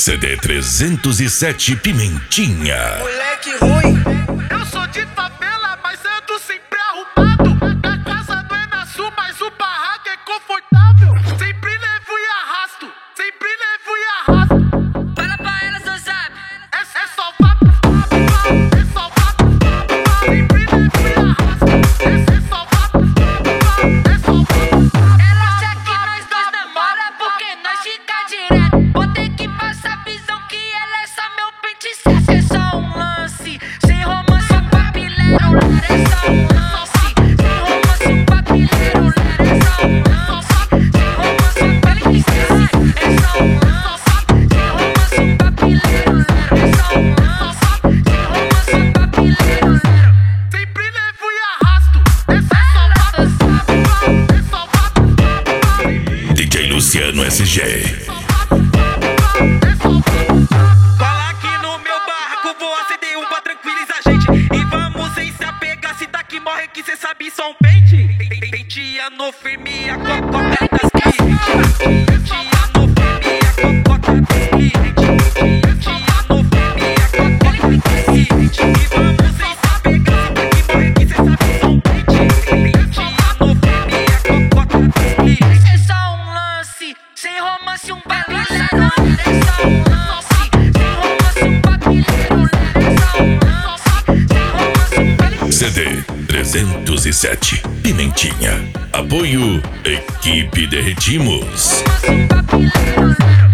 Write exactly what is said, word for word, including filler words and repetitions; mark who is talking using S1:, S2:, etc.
S1: C D trezentos e sete Pimentinha.
S2: Moleque ruim.
S3: Eu sou de favela, mas ando sempre arrumado. A casa não é na sul, mas o barraco é confortável. Sempre levo e arrasto, sempre levo e arrasto.
S4: Fala pra elas, não sabe.
S3: É, é só vapo, vapo, vapo. É só vapo, vapo. Sempre levo e arrasto. É, é só vapo, vapo. É só vapo.
S4: Ela acha que nós dois namora porque nós fica direto. Vou ter que passar visão que ela é só meu pente certo. É só um lance, sem romance o papileiro. É só um lance, sem romance o papileiro. É só um lance, sem romance o papileiro. É só um lance, sem romance o papileiro. É só um lance, sem romance o papileiro.
S3: Sempre levo e arrasto. É só vapo, vapo. É só vapo, vapo.
S1: D J Luciano S G.
S2: Cola aqui no meu barraco, vou acender um pra tranquilizar a gente. E vamos sem se apegar, se tá que morre que cê sabe só um pente. Penteia no firme, a cocota das clientes. Penteia no firme, a cocota dos clientes. Penteia no firme, a cocota dos clientes. E vamos sem se apegar, se tá que morre que cê sabe só um pente. Penteia no firme, a cocota dos clientes.
S4: É só um lance, sem romance um papileiro. É só um lance, sem romance um papileiro. É só um lance, sem romance um papileiro.
S1: C D trezentos e sete Pimentinha. Apoio Equipe Derretimos.
S4: Romance um papileiro.